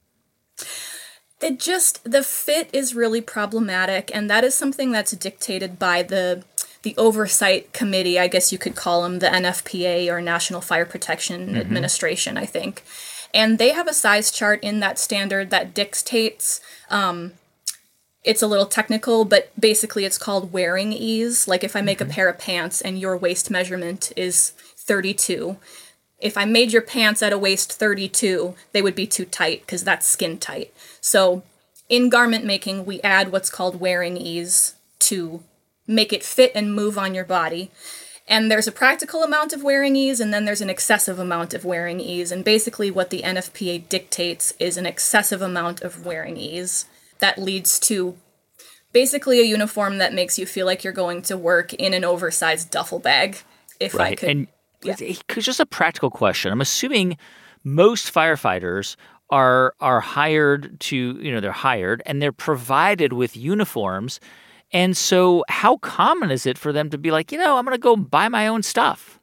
It just, the fit is really problematic, and that is something that's dictated by the the oversight committee, I guess you could call them, the N F P A or National Fire Protection mm-hmm. Administration, I think. And they have a size chart in that standard that dictates, um, it's a little technical, but basically it's called wearing ease. Like if I make mm-hmm. a pair of pants and your waist measurement is thirty-two, if I made your pants at a waist thirty-two, they would be too tight because that's skin tight. So in garment making, we add what's called wearing ease to make it fit and move on your body. And there's a practical amount of wearing ease, and then there's an excessive amount of wearing ease. And basically what the N F P A dictates is an excessive amount of wearing ease that leads to basically a uniform that makes you feel like you're going to work in an oversized duffel bag, if right. I could. And yeah. it's just a practical question. I'm assuming most firefighters are are hired to, you know, they're hired and they're provided with uniforms. And so how common is it for them to be like, you know, I'm going to go buy my own stuff?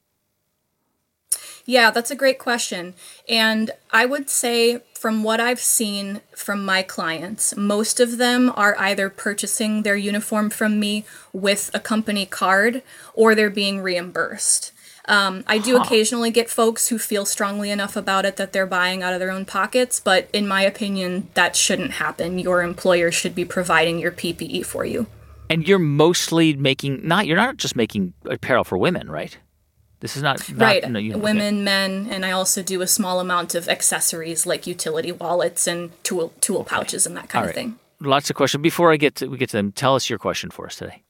Yeah, that's a great question. And I would say from what I've seen from my clients, most of them are either purchasing their uniform from me with a company card or they're being reimbursed. Um, I do huh. occasionally get folks who feel strongly enough about it that they're buying out of their own pockets, but in my opinion, that shouldn't happen. Your employer should be providing your P P E for you. And you're mostly making, not, you're not just making apparel for women, right? This is not, not right. No, you know, women, okay. men, and I also do a small amount of accessories like utility wallets and tool tool pouches and that kind All of right. thing. Lots of questions. Before I get to, we get to them, tell us your question for us today.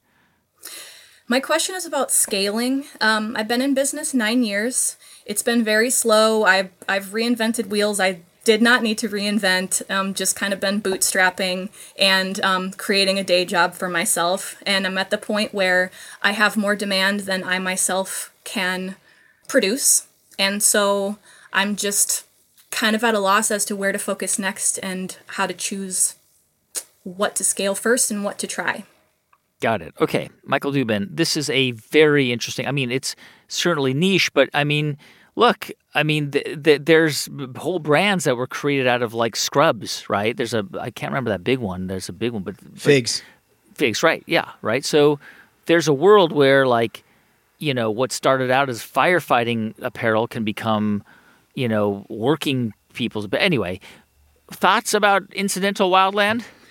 My question is about scaling. Um, I've been in business nine years. It's been very slow. I've I've reinvented wheels. I did not need to reinvent. Um, just kind of been bootstrapping and um, creating a day job for myself. And I'm at the point where I have more demand than I myself can produce. And so I'm just kind of at a loss as to where to focus next and how to choose what to scale first and what to try. Got it. Okay. Michael Dubin, this is a very interesting, I mean, it's certainly niche, but I mean, look, I mean, th- th- there's whole brands that were created out of like scrubs, right? There's a, I can't remember that big one. There's a big one, but. but Figs. Figs, right. Yeah. Right. So there's a world where like, you know, what started out as firefighting apparel can become, you know, working people's. But anyway, thoughts about Incidental Wildland?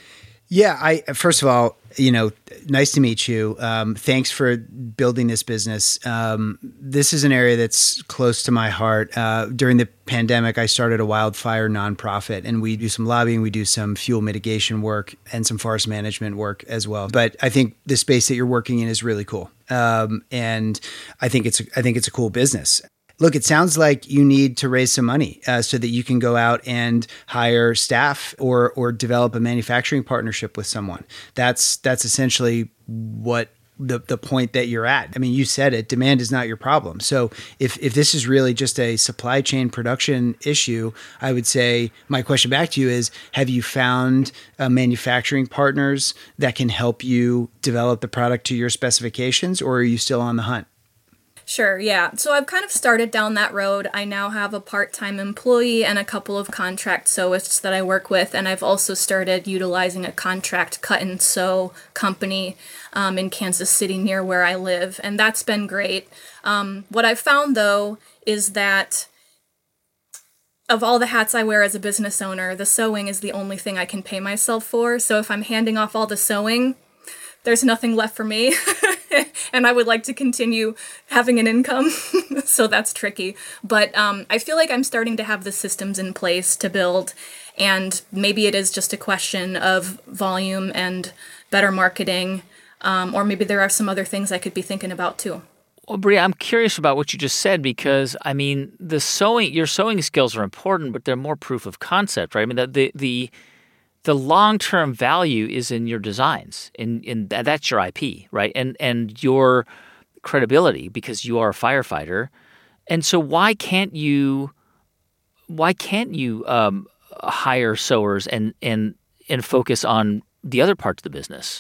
Yeah, I first of all, you know, nice to meet you. Um, thanks for building this business. Um, this is an area that's close to my heart. Uh, during the pandemic, I started a wildfire nonprofit, and we do some lobbying, we do some fuel mitigation work, and some forest management work as well. But I think the space that you're working in is really cool, um, and I think it's I think it's a cool business. Look, it sounds like you need to raise some money uh, so that you can go out and hire staff or or develop a manufacturing partnership with someone. That's that's essentially what the the point that you're at. I mean, you said it, demand is not your problem. So if if this is really just a supply chain production issue, I would say my question back to you is, have you found uh, manufacturing partners that can help you develop the product to your specifications, or are you still on the hunt? Sure, yeah. So I've kind of started down that road. I now have a part-time employee and a couple of contract sewists that I work with, and I've also started utilizing a contract cut and sew company um, in Kansas City near where I live, and that's been great. Um, what I've found, though, is that of all the hats I wear as a business owner, the sewing is the only thing I can pay myself for. So if I'm handing off all the sewing, there's nothing left for me. And I would like to continue having an income. So that's tricky. But um, I feel like I'm starting to have the systems in place to build. And maybe it is just a question of volume and better marketing. Um, or maybe there are some other things I could be thinking about too. Well, Bria, I'm curious about what you just said because, I mean, the sewing, your sewing skills are important, but they're more proof of concept, right? I mean, the the the, the long-term value is in your designs, in in that's your I P, right? And and your credibility because you are a firefighter, and so why can't you why can't you um, hire sewers and and and focus on the other parts of the business?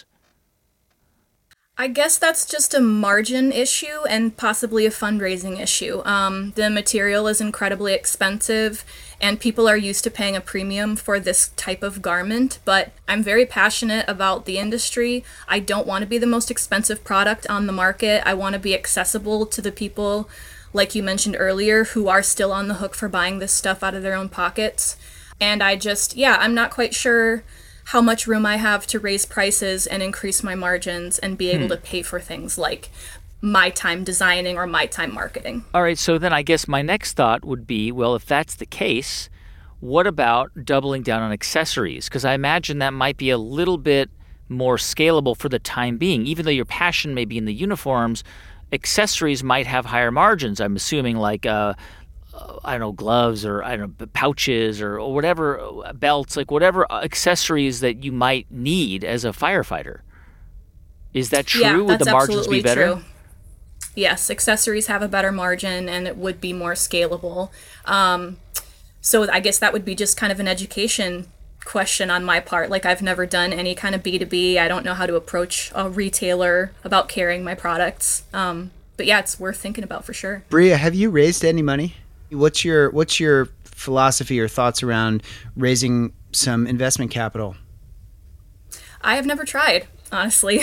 I guess that's just a margin issue and possibly a fundraising issue. Um, the material is incredibly expensive and people are used to paying a premium for this type of garment, but I'm very passionate about the industry. I don't want to be the most expensive product on the market. I want to be accessible to the people, like you mentioned earlier, who are still on the hook for buying this stuff out of their own pockets. And I just, yeah, I'm not quite sure how much room I have to raise prices and increase my margins and be able hmm. to pay for things like my time designing or my time marketing. All right, so then I guess my next thought would be, well, if that's the case, what about doubling down on accessories? Because I imagine that might be a little bit more scalable for the time being. Even though your passion may be in the uniforms, accessories might have higher margins, I'm assuming, like uh, I don't know, gloves or I don't know, pouches or, or whatever, belts, like whatever accessories that you might need as a firefighter. Is that true? Yeah, would the margins be better? True. Yes, accessories have a better margin and it would be more scalable. Um, so I guess that would be just kind of an education question on my part. Like I've never done any kind of B two B. I don't know how to approach a retailer about carrying my products. Um, but yeah, it's worth thinking about for sure. Bria, have you raised any money? What's your what's your philosophy or thoughts around raising some investment capital? I have never tried, honestly.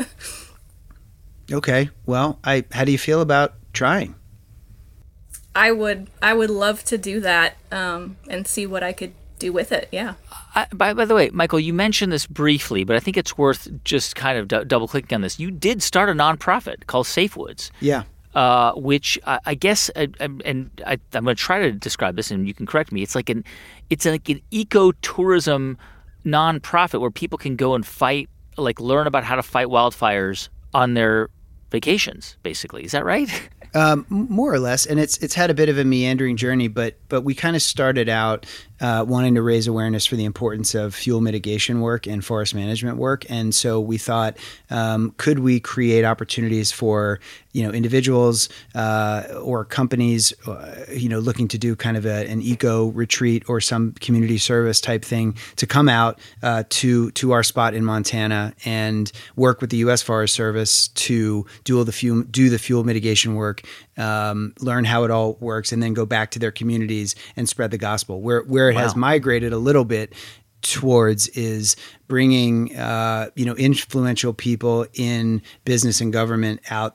Okay. Well, I how do you feel about trying? I would I would love to do that um, and see what I could do with it. Yeah. I, by, by the way, Michael, you mentioned this briefly, but I think it's worth just kind of d- double clicking on this. You did start a nonprofit called Safe Woods. Yeah. Uh, which I, I guess, uh, and I, I'm going to try to describe this, and you can correct me. It's like an, it's like an ecotourism nonprofit where people can go and fight, like learn about how to fight wildfires on their vacations. Basically, is that right? Um, more or less, and it's it's had a bit of a meandering journey, but but we kind of started out uh, wanting to raise awareness for the importance of fuel mitigation work and forest management work, and so we thought, um, could we create opportunities for you know individuals uh, or companies, uh, you know, looking to do kind of a, an eco retreat or some community service type thing to come out uh, to to our spot in Montana and work with the U S Forest Service to do all the fuel do the fuel mitigation work. Um, learn how it all works, and then go back to their communities and spread the gospel. Where where it wow. has migrated a little bit towards is bringing uh, you know influential people in business and government out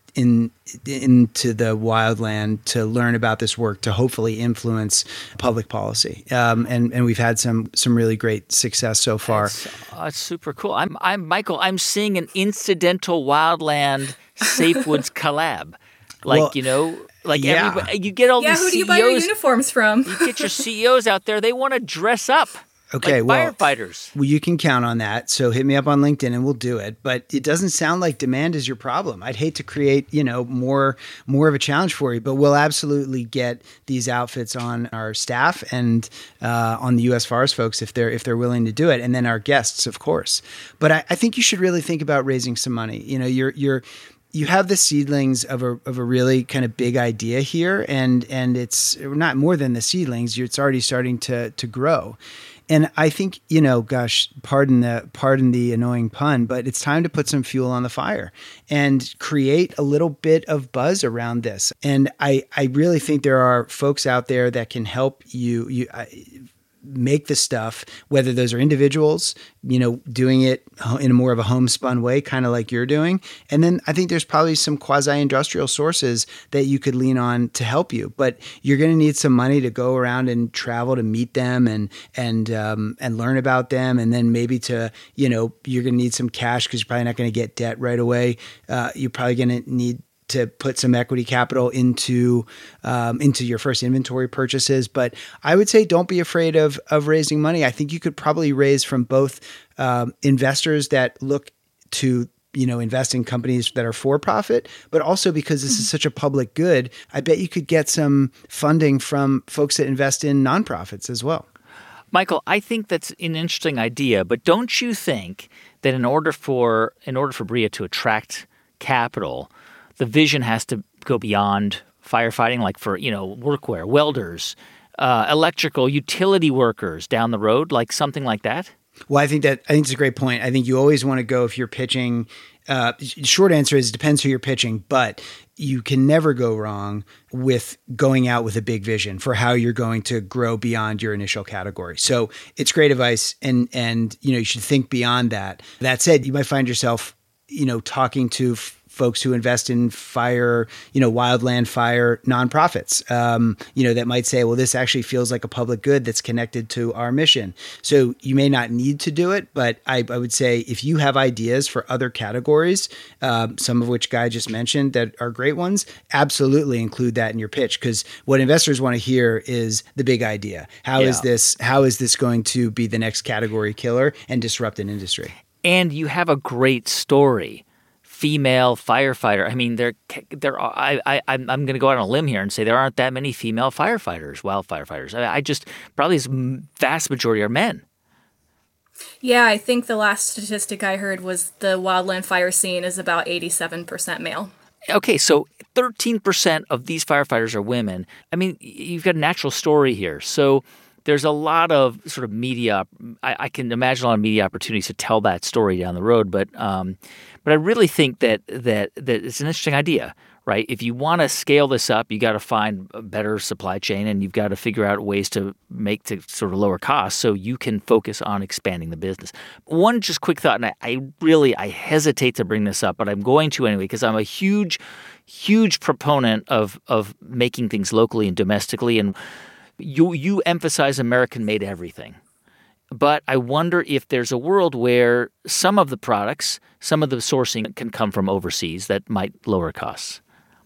in into the wildland to learn about this work to hopefully influence public policy. Um, and and we've had some some really great success so far. That's, uh, that's super cool. I'm I'm Michael. I'm seeing an incidental wildland Safe Woods collab. Like Well, you know, like yeah. everybody, you get all Yeah, these who do C E you buy your Os. uniforms from? You get your C E Os out there. They want to dress up. Okay, like well, firefighters. Well, you can count on that. So hit me up on LinkedIn and we'll do it. But it doesn't sound like demand is your problem. I'd hate to create, you know, more more of a challenge for you, but we'll absolutely get these outfits on our staff and uh, on the U S Forest folks if they're if they're willing to do it, and then our guests, of course. But I, I think you should really think about raising some money. You know, you're you're you have the seedlings of a of a really kind of big idea here, and and it's not more than the seedlings. It's already starting to to grow. And I think, you know, gosh, pardon the pardon the annoying pun, but it's time to put some fuel on the fire and create a little bit of buzz around this. And I, I really think there are folks out there that can help you, you I, make the stuff, whether those are individuals, you know, doing it in a more of a homespun way, kind of like you're doing. And then I think there's probably some quasi-industrial sources that you could lean on to help you. But you're going to need some money to go around and travel to meet them and and um, and learn about them. And then maybe to, you know, you're going to need some cash because you're probably not going to get debt right away. Uh, you're probably going to need to put some equity capital into um, into your first inventory purchases. But I would say don't be afraid of of raising money. I think you could probably raise from both um, investors that look to you know invest in companies that are for profit, but also because this is such a public good, I bet you could get some funding from folks that invest in nonprofits as well. Michael, I think that's an interesting idea, but don't you think that in order for in order for Bria to attract capital, the vision has to go beyond firefighting, like for, you know, workwear, welders, uh, electrical, utility workers down the road, like something like that? Well, I think that I think it's a great point. I think you always want to go if you're pitching. Uh, short answer is it depends who you're pitching, but you can never go wrong with going out with a big vision for how you're going to grow beyond your initial category. So it's great advice, and and you know you should think beyond that. That said, you might find yourself you know talking to f- folks who invest in fire, you know, wildland fire nonprofits, um, you know, that might say, well, this actually feels like a public good that's connected to our mission. So you may not need to do it, but I, I would say if you have ideas for other categories, um, some of which Guy just mentioned that are great ones, absolutely include that in your pitch. Because what investors want to hear is the big idea. How Yeah. is this, how is this going to be the next category killer and disrupt an industry? And you have a great story. Female firefighter. I mean, there, there. Are, I, I, I'm, I'm going to go out on a limb here and say there aren't that many female firefighters, wild firefighters. I, I just probably the vast majority are men. Yeah, I think the last statistic I heard was the wildland fire scene is about eighty-seven percent male. Okay, so thirteen percent of these firefighters are women. I mean, you've got a natural story here. So there's a lot of sort of media. I, I can imagine a lot of media opportunities to tell that story down the road. But um, but I really think that that that it's an interesting idea, right? If you want to scale this up, you got to find a better supply chain, and you've got to figure out ways to make to sort of lower costs so you can focus on expanding the business. One just quick thought, and I, I really I hesitate to bring this up, but I'm going to anyway because I'm a huge, huge proponent of of making things locally and domestically. And You you emphasize American-made everything, but I wonder if there's a world where some of the products, some of the sourcing can come from overseas that might lower costs.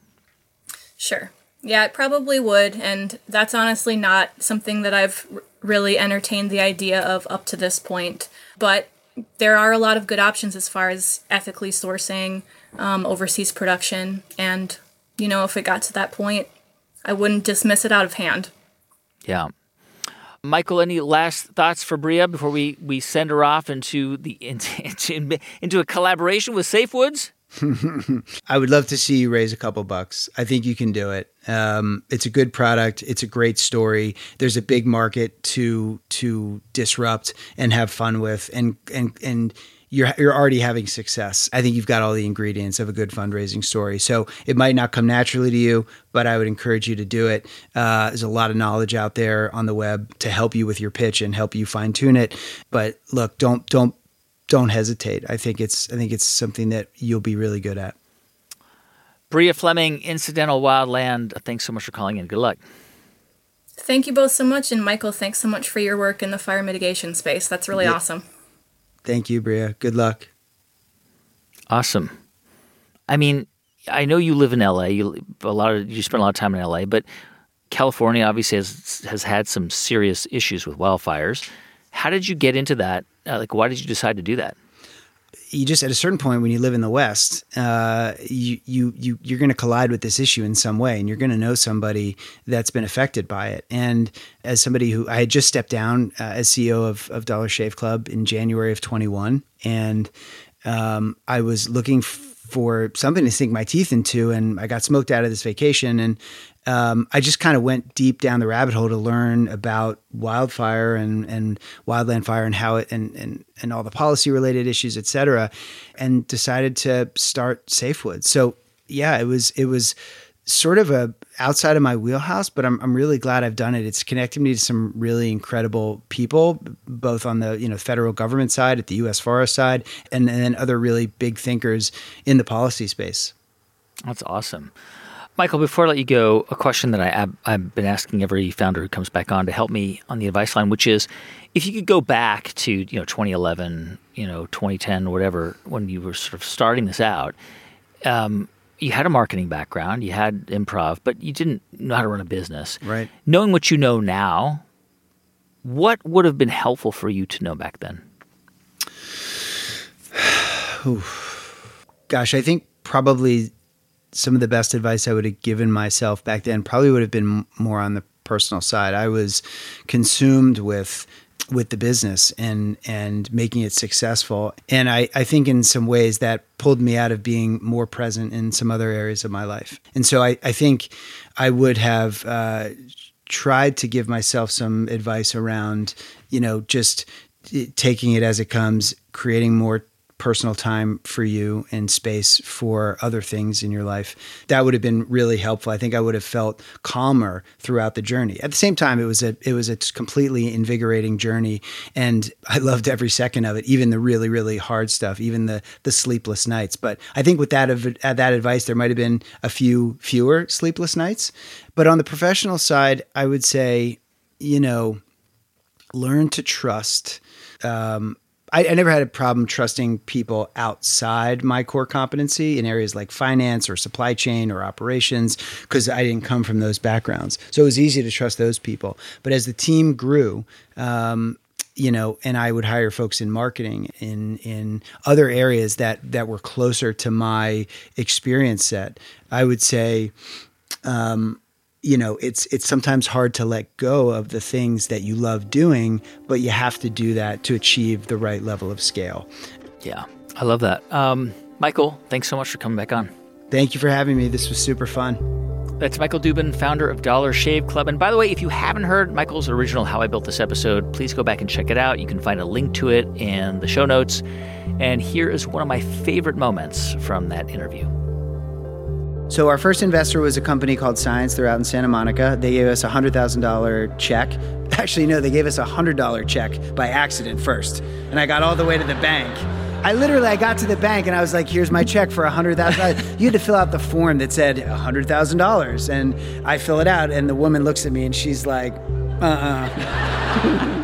Sure. Yeah, it probably would, and that's honestly not something that I've r- really entertained the idea of up to this point. But there are a lot of good options as far as ethically sourcing um, overseas production, and, you know, if it got to that point, I wouldn't dismiss it out of hand. Yeah. Michael, any last thoughts for Bria before we, we send her off into the into, into a collaboration with Safe Woods? I would love to see you raise a couple bucks. I think you can do it. Um, it's a good product. It's a great story. There's a big market to to disrupt and have fun with, and and and you're you're already having success. I think you've got all the ingredients of a good fundraising story. So it might not come naturally to you, but I would encourage you to do it. Uh, there's a lot of knowledge out there on the web to help you with your pitch and help you fine tune it. But look, don't don't don't hesitate. I think it's I think it's something that you'll be really good at. Bria Fleming, Incidental Wildland, thanks so much for calling in. Good luck. Thank you both so much. And Michael, thanks so much for your work in the fire mitigation space. That's really yeah. awesome. Thank you, Bria. Good luck. Awesome. I mean, I know you live in L A. You a lot of you spend a lot of time in L A, but California obviously has has had some serious issues with wildfires. How did you get into that? Uh, like, why did you decide to do that? You just, at a certain point when you live in the West, uh, you, you, you, you're going to collide with this issue in some way, and you're going to know somebody that's been affected by it. And as somebody who, I had just stepped down uh, as C E O of, of Dollar Shave Club in January of twenty-one, and um, I was looking f- for something to sink my teeth into, and I got smoked out of this vacation, and Um, I just kind of went deep down the rabbit hole to learn about wildfire and, and wildland fire and how it and, and, and all the policy related issues, et cetera, and decided to start Safewood. So yeah, it was, it was sort of a outside of my wheelhouse, but I'm, I'm really glad I've done it. It's connected me to some really incredible people, both on the, you know, federal government side, at the U S Forest side, and, and then other really big thinkers in the policy space. That's awesome. Michael, before I let you go, a question that I, I've been asking every founder who comes back on to help me on the advice line, which is, if you could go back to, you know, twenty eleven, you know, twenty ten, whatever, when you were sort of starting this out, um, you had a marketing background, you had improv, but you didn't know how to run a business. Right. Knowing what you know now, what would have been helpful for you to know back then? Gosh, I think probably some of the best advice I would have given myself back then probably would have been more on the personal side. I was consumed with with the business and and making it successful. And I, I think in some ways that pulled me out of being more present in some other areas of my life. And so I, I think I would have uh, tried to give myself some advice around, you know, just taking it as it comes, creating more personal time for you and space for other things in your life. That would have been really helpful. I think I would have felt calmer throughout the journey. At the same time, it was a it was a completely invigorating journey, and I loved every second of it, even the really, really hard stuff, even the the sleepless nights. But I think with that that advice, there might have been a few fewer sleepless nights. But on the professional side, I would say, you know, learn to trust. Um, I, I never had a problem trusting people outside my core competency in areas like finance or supply chain or operations, because I didn't come from those backgrounds. So it was easy to trust those people. But as the team grew, um, you know, and I would hire folks in marketing, in in other areas that that were closer to my experience set, I would say, um, you know, it's it's sometimes hard to let go of the things that you love doing, but you have to do that to achieve the right level of scale. Yeah, I love that. Um, Michael, thanks so much for coming back on. Thank you for having me. This was super fun. That's Michael Dubin, founder of Dollar Shave Club. And by the way, if you haven't heard Michael's original How I Built This episode, please go back and check it out. You can find a link to it in the show notes. And here is one of my favorite moments from that interview. So our first investor was a company called Science. They're out in Santa Monica. They gave us a one hundred thousand dollars check. Actually, no, they gave us a one hundred dollars check by accident first. And I got all the way to the bank. I literally, I got to the bank and I was like, here's my check for one hundred thousand dollars. You had to fill out the form that said one hundred thousand dollars. And I fill it out and the woman looks at me and she's like, uh-uh.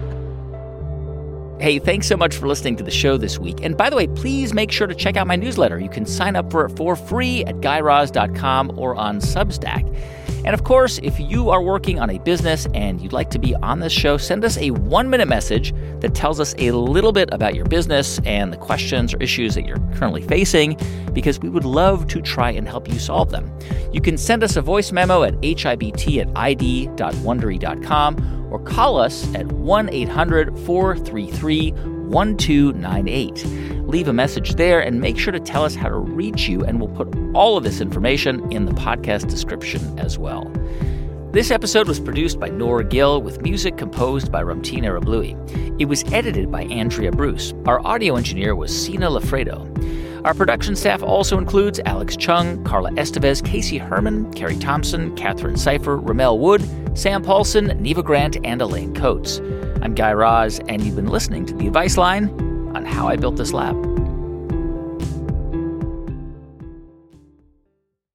Hey, thanks so much for listening to the show this week. And by the way, please make sure to check out my newsletter. You can sign up for it for free at guy raz dot com or on Substack. And of course, if you are working on a business and you'd like to be on this show, send us a one-minute message that tells us a little bit about your business and the questions or issues that you're currently facing, because we would love to try and help you solve them. You can send us a voice memo at hibt at id dot wondery dot com or call us at one eight hundred four three three one two nine eight. Leave a message there and make sure to tell us how to reach you, and we'll put all of this information in the podcast description as well. This episode was produced by Nora Gill with music composed by Ramtin Arablouei. It was edited by Andrea Bruce. Our audio engineer was Sina Lafredo. Our production staff also includes Alex Chung, Carla Estevez, Casey Herman, Carrie Thompson, Catherine Cipher, Ramel Wood, Sam Paulson, Neva Grant, and Elaine Coates. I'm Guy Raz, and you've been listening to The Advice Line on How I Built This Lab.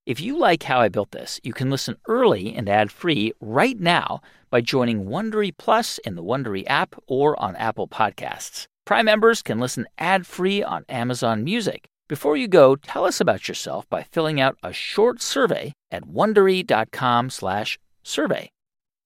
If you like How I Built This, you can listen early and ad-free right now by joining Wondery Plus in the Wondery app or on Apple Podcasts. Prime members can listen ad-free on Amazon Music. Before you go, tell us about yourself by filling out a short survey at Wondery dot com slash survey.